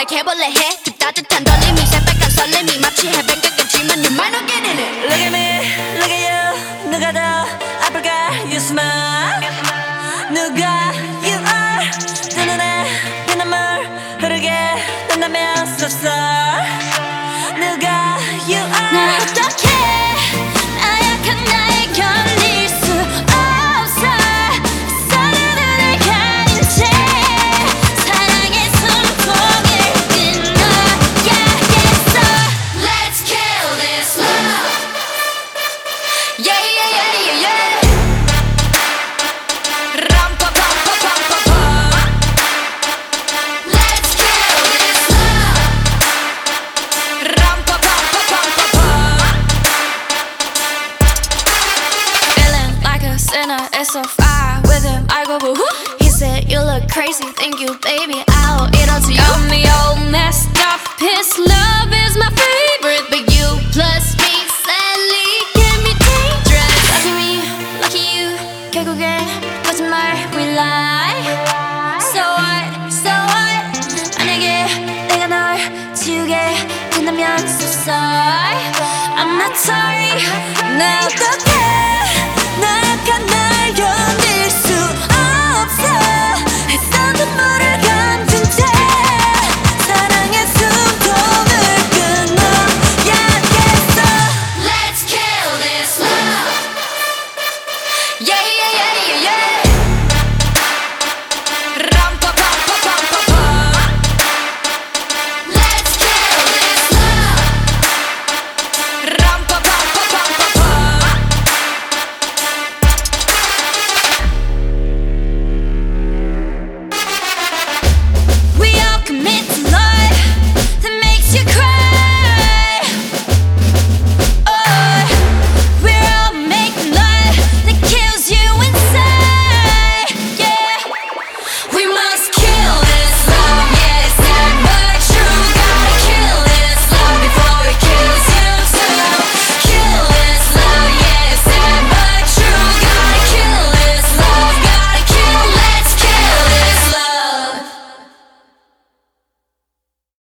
like 해볼래 해 그 따뜻한 떨림이 새빨간 설렘이 마치 해변가 같지만 you might not get in it. Look at me, look at you. 누가 더 아플까? You smile. 누가 you are. 두 눈에 피눈물 흐르게 된다면 so sorry. 누가 you are. 나 어떡해 나약한 나에 걸릴 수 없어 서로를 가린 채 사랑의 숨통을 끊어야겠어. Let's kill this love. Yeah yeah yeah yeah yeah. 람파파파파파파. Let's kill this love. 람파파파파파파. Feeling like a sinner, it's so far with him. I go boo hoo. He said you look crazy, thank you, baby. I'll eat all to you. Got me all messed up. His love is my favorite, but you plus me sadly can be dangerous. Lucky me, lucky you. 결국엔 거짓말 we lie. So what, so what? 만약에 내가 널 지우게 된다면 so sorry. I'm not sorry. 나 어떡해?